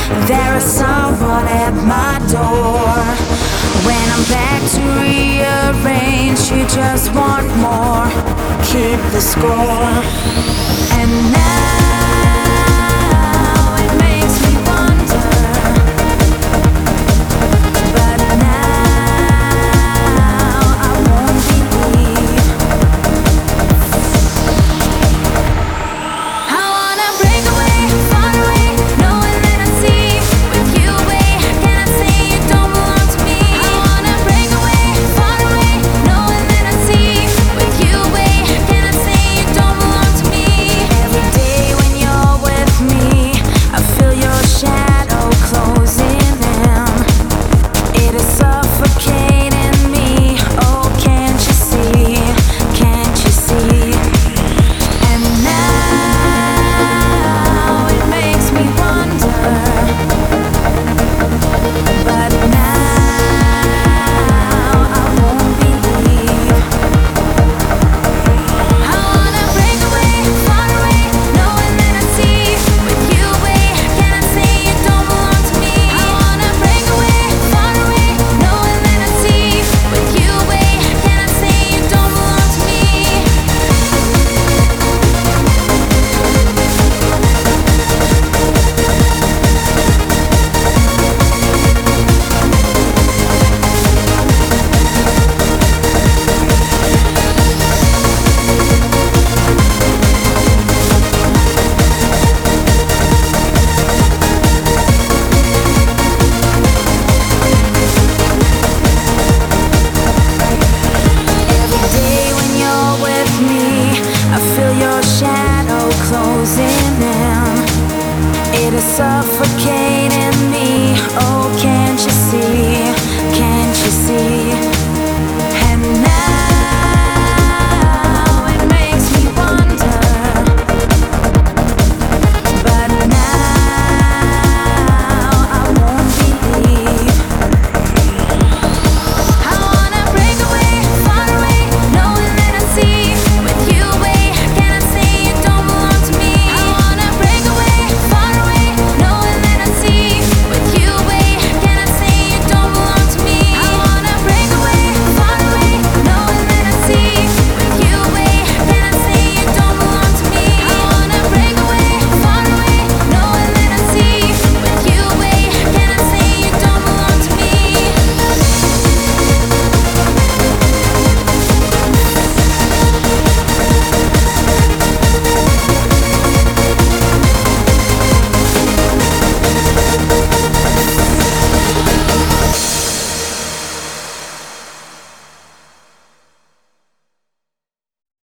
There is someone at my door. When I'm back to rearrange, you just want more. Keep the score. And now it makes me wonder. But now I won't believe. I wanna break away, far away, knowing that I see with you away. Can I say you don't belong to me? I wanna break away, far away, knowing that I see with you away. Can I say you don't belong to me? Every day when you're with me, I feel your shadow closing in. It is suffocating me. Oh, can't you see? Can't you see? And now it makes me wonder. But now I won't believe. I wanna break away, far away, knowing that I see with you away. Can I say you don't belong to me? I wanna break away, far away, knowing that I see with you away. Can I say you don't belong to me? Every day when you're with me, I feel your shadow closing in. It is suffocating